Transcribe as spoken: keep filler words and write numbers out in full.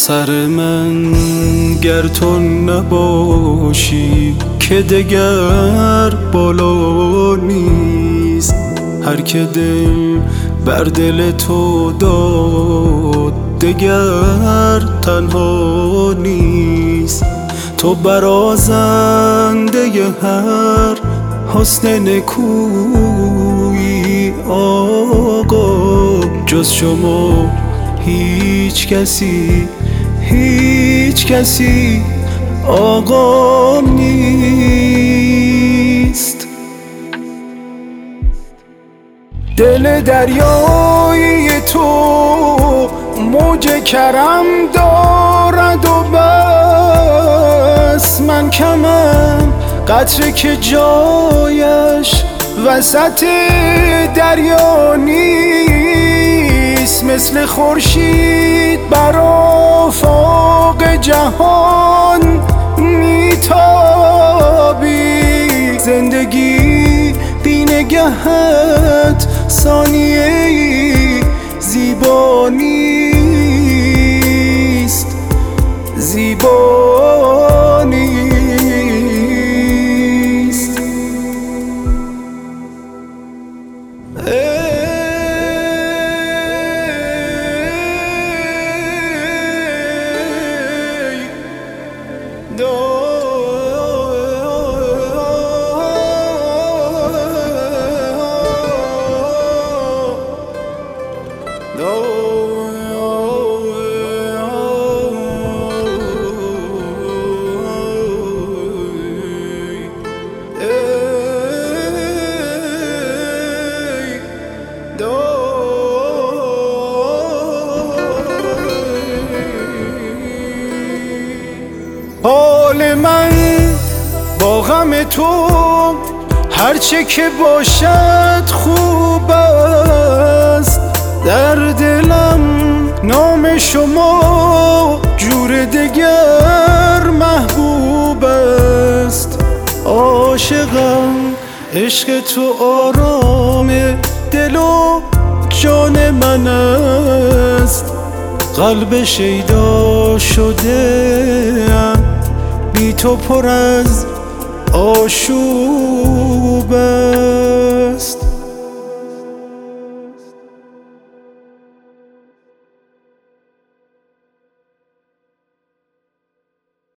سر من گر تو نباشی که دگر بالا نیست. هر که دل بر دل تو داد دگر تنها نیست. تو برازنده هر حسن نکویی آقا، جز شما هیچ کسی هیچ کسی آقام نیست. دل دریایی تو موج کرم دارد و بس، من کمم قطره که جایش وسط دریا نیست. مثل خورشید بر آفاق جهان میتابی، زندگی بی نگهت ثانیه‌ای زیبا نیست، زیبا نیست. حال من با غم تو هرچه که باشد خوب است. در دلم نام شما جور دگر محبوب است. عاشقم عشق تو آرام دل و جان من است. قلب شیدا شده ام بی تو پر از آشوب